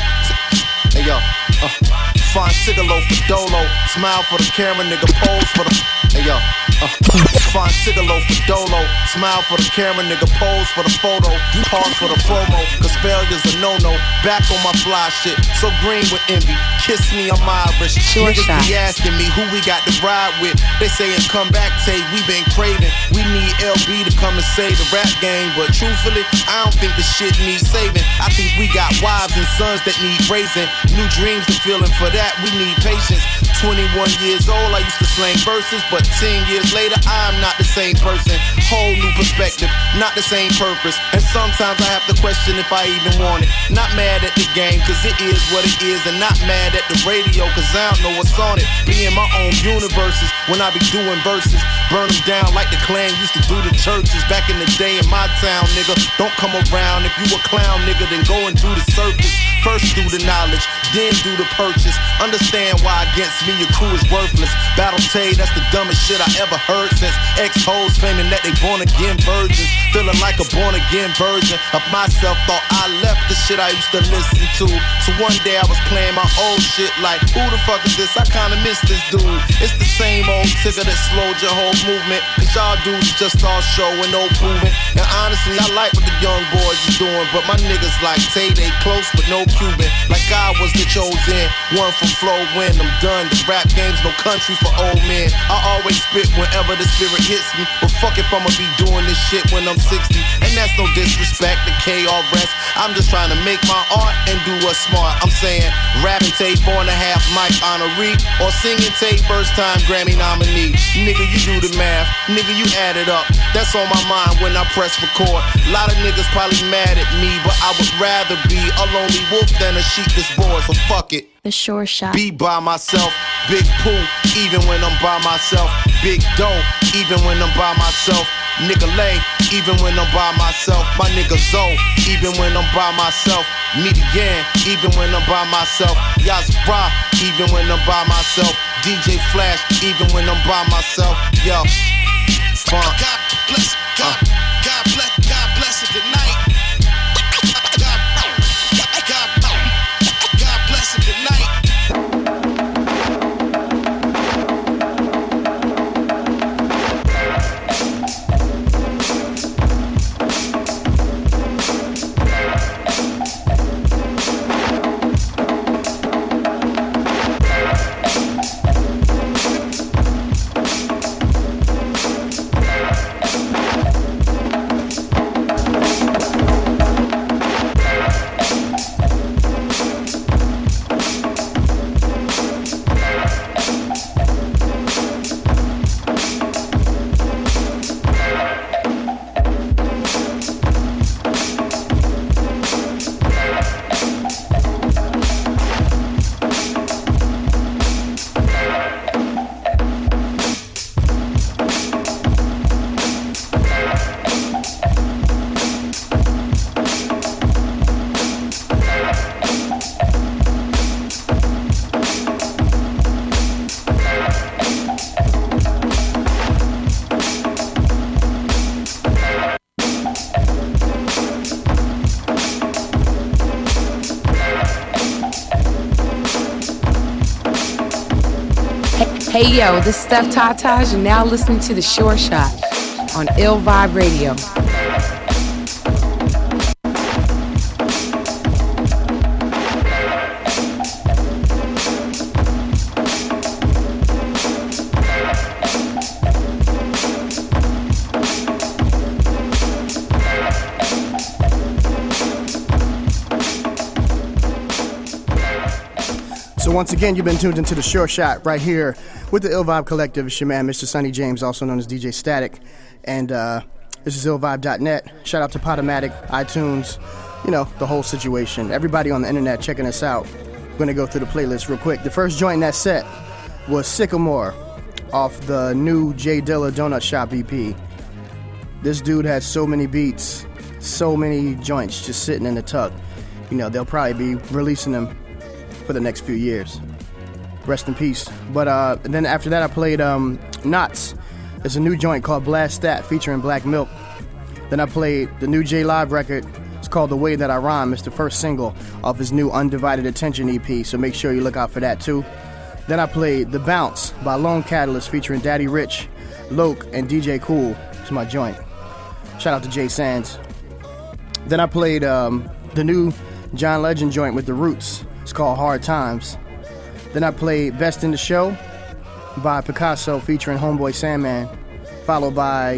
hey yo, uh, Font Tigolo for Dolo. Smile for the camera, nigga, pose for the, hey yo. Uh, Font Tigolo for Dolo. Smile for the camera, nigga, pose for the photo. Pause for the promo, cause failure's a no-no. Back on my fly shit, so green with envy. Kiss me, I'm Irish. Sure Niggas shot. be asking me who we got to ride with. They saying come back, say we been craving. We need L B to come and save the rap game. But truthfully, I don't think the shit needs saving. I think we got wives and sons that need raising. New dreams to feeling for that, we need patience. twenty-one years old, I used to slang verses, but ten years later, I'm not the same person. Whole new perspective, not the same purpose. And sometimes I have to question if I even want it. Not mad at the game, cause it is what it is. And not mad at the radio, cause I don't know what's on it. Be in my own universes when I be doing verses. Burn them down like the Klan used to do the churches. Back in the day in my town, nigga. Don't come around if you a clown, nigga, then go and do the circus. First do the knowledge, then do the purchase. Understand why against me your crew is worthless. Battle Tay, that's the dumbest shit I ever heard since ex-hoes claiming that they born again virgins. Feeling like a born again version of myself. Thought I left the shit I used to listen to. So one day I was playing my old shit like, who the fuck is this? I kinda miss this dude. It's the same old tigger that slowed your whole movement. Cause y'all dudes just all show and no proving. And honestly, I like what the young boys is doing. But my niggas like Tay, they close but no Cuban. Like I was the chosen one from Flow when I'm done. The rap game's no country for old men. I always spit whenever the spirit hits me. But fuck if I'ma be doing this shit when I'm sixty. And that's no disrespect to K R S. I'm just trying to make my art and do what's smart. I'm saying rapping tape, four and a half mic honoree, or singing tape, first time Grammy nominee. Nigga, you do the math. Nigga, you add it up. That's on my mind when I press record. A lot of niggas probably mad at me, but I would rather be a lonely wolf than a sheep that's bored. So fuck it. The Sure Shot. Be by myself. Big Pooh, even when I'm by myself. Big Doe, even when I'm by myself. Nigga Lay, even when I'm by myself. My nigga Zoe, even when I'm by myself. Median, even when I'm by myself. Yazra, even when I'm by myself. D J Flash, even when I'm by myself. Yo, fun. God bless, God, God bless, God bless it tonight. God, God, God bless it tonight. Hey yo, this is Steph Tataj, and now listening to The Short Shot on Ill Vibe Radio. Once again, you've been tuned into The Short Shot right here with the Ill Vibe Collective. It's your man, Mister Sonny James, also known as D J Static. And uh, this is ill vibe dot net. Shout out to Podomatic, iTunes, you know, the whole situation. Everybody on the internet checking us out. We're going to go through the playlist real quick. The first joint in that set was Sycamore off the new J Dilla Donut Shop E P. This dude has so many beats, so many joints just sitting in the tuck. You know, they'll probably be releasing them for the next few years. Rest in peace. But uh, and then after that, I played um, Knots. There's a new joint called Blast That featuring Black Milk. Then I played the new J Live record. It's called The Way That I Rhyme. It's the first single off his new Undivided Attention E P, so make sure you look out for that too. Then I played The Bounce by Lone Catalyst featuring Daddy Rich, Loke, and D J Cool. It's my joint. Shout out to Jay Sands. Then I played um, the new John Legend joint with The Roots. It's called Hard Times. Then I played Best in the Show by Picasso featuring Homeboy Sandman, followed by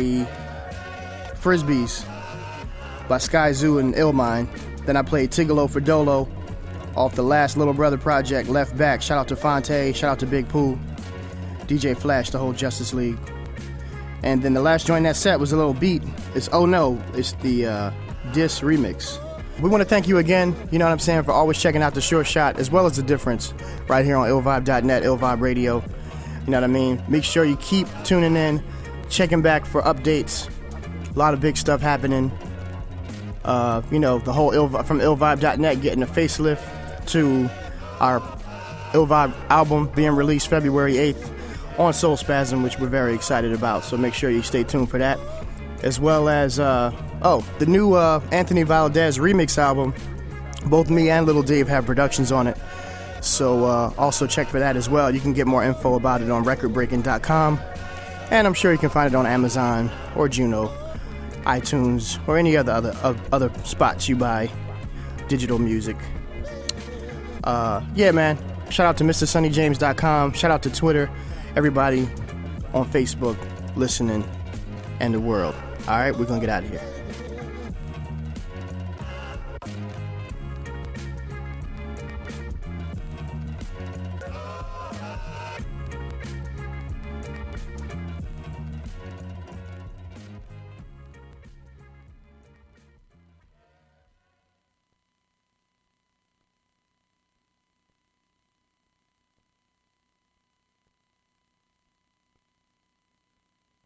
Frisbees by Sky Zoo and Illmind. Then I played Tigolo for Dolo off the last Little Brother project, Left Back. Shout out to Fonte, shout out to Big Pooh, D J Flash, the whole Justice League. And then the last joint in that set was a little beat. It's Oh No, it's the uh, Diss remix. We want to thank you again, you know what I'm saying, for always checking out The Short Shot, as well as The Difference, right here on ill vibe dot net, Ill Vibe Radio. You know what I mean? Make sure you keep tuning in, checking back for updates. A lot of big stuff happening. Uh, you know, the whole Ill, from ill vibe dot net getting a facelift to our Ill Vibe album being released February eighth on Soul Spasm, which we're very excited about. So make sure you stay tuned for that. As well as, uh, oh, the new uh, Anthony Valdez remix album. Both me and Little Dave have productions on it. So uh, also check for that as well. You can get more info about it on record breaking dot com. And I'm sure you can find it on Amazon or Juno, iTunes, or any other other, uh, other spots you buy digital music. Uh, yeah, man. Shout out to Mister Sonny James dot com. Shout out to Twitter. Everybody on Facebook listening and the world. All right, we're going to get out of here.